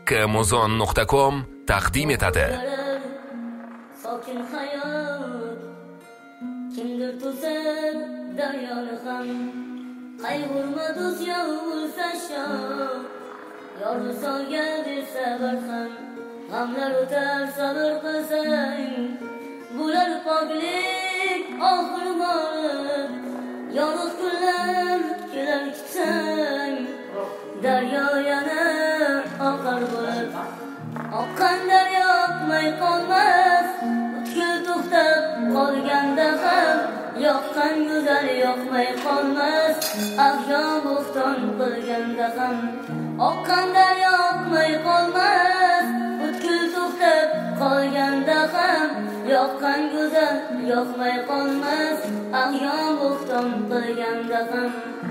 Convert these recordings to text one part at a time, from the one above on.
kmuzon.com taqdim etadi. Sokin hayot kimdir to'sar daryoni ham qayg'urma do'st yovulsa shon yor visolga bersa barham g'amlar o'tar sabr qilsang bo'lar poklik oxir bo'lib yorug' kunlar kelar kutsang daryo yana oqar bo'lib oqqan daryo oqmay qolmas butkul to'xtab qolganda ham yoqqan go'zal yoqmay qolmas ahyo bo'xton qilganda ham oqqan daryo oqmay qolmas butkul to'xtab qolganda ham yoqqan go'zal yoqmay qolmas ahyo bo'xton qilganda ham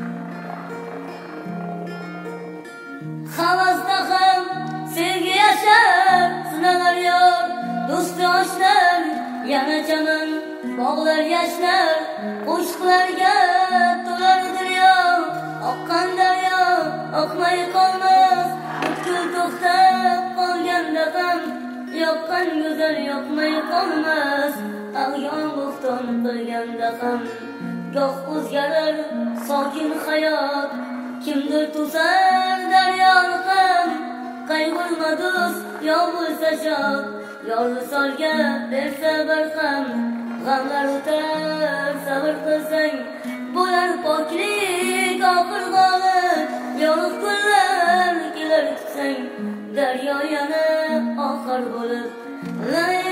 havasda ham sevgi yashar sinalar yor do'sti oshnar yana chaman bog'lar yashnar qo'shiqlarga to'lar dunyo oqqan daryo oqmay qolmas butkul to'xtab qolganda ham yoqqan go'zal yoqmay qolmas ag'yon bo'xton qilganda ham goh o'zgarar sokin hayot kimdir to'sar daryoni ham qayg'urma do'st yov bo'lsa shod yor visolga bersa barham g'amlar o'tar sabr qilsang bo'lar poklik oxir g'olib yorug' kunlar kelar kutsang daryo yana oxir bo'lib